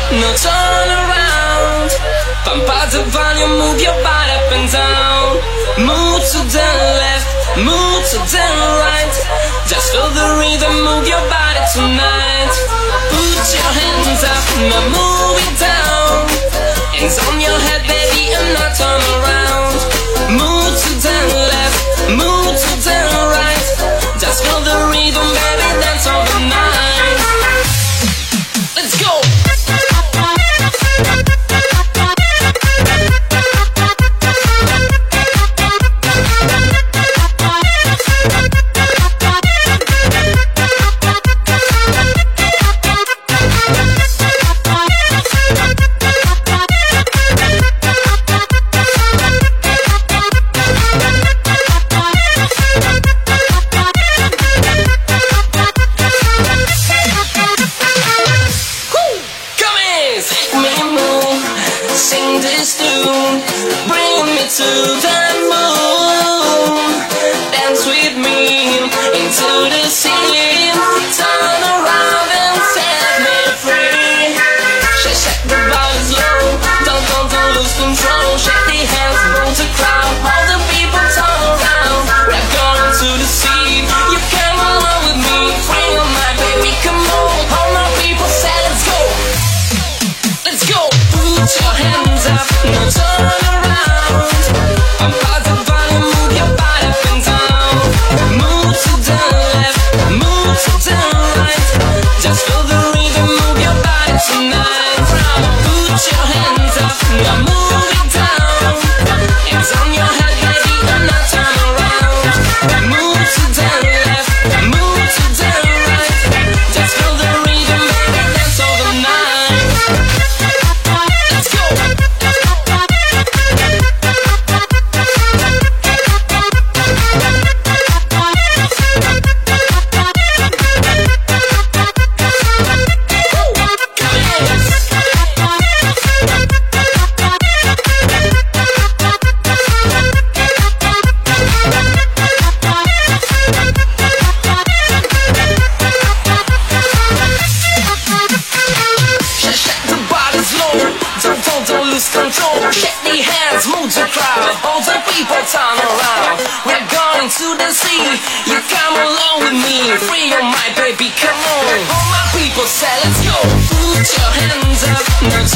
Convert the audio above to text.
no turn around. Pump up the volume, move your body up and down. Move to the left, move to the right. Just feel the rhythm, move your body tonight. Put your hands up, now move it down. Hands on your head, baby, and now turn around. Move to the left, move to the right. Just feel the rhythm, baby, dance all the night. Let's go! To the moon, dance with me into the scene. Turn around and set me free. Shake the body slow, don't lose control. Shake the hands, move the crowd, all the people turn around. We're going to the scene. You come along with me, free your mind, baby, come on. All my people say let's go, let's go. Put your hands up, now turn around. I'm about to volume, move your body up and down. Move to the left, move to the right. Just feel the rhythm, move your body tonight. Put your hands up, now move it down. Hands on your head, baby, and now turn around. Move to the left, move to the right. Just feel the rhythm, baby, dance all the night. Let's go! Don't lose control. Shake the hands, move the crowd. All the people turn around. We're going to the sea. You come along with me. Free your mind, baby, come on. All my people say let's go. Put your hands up, now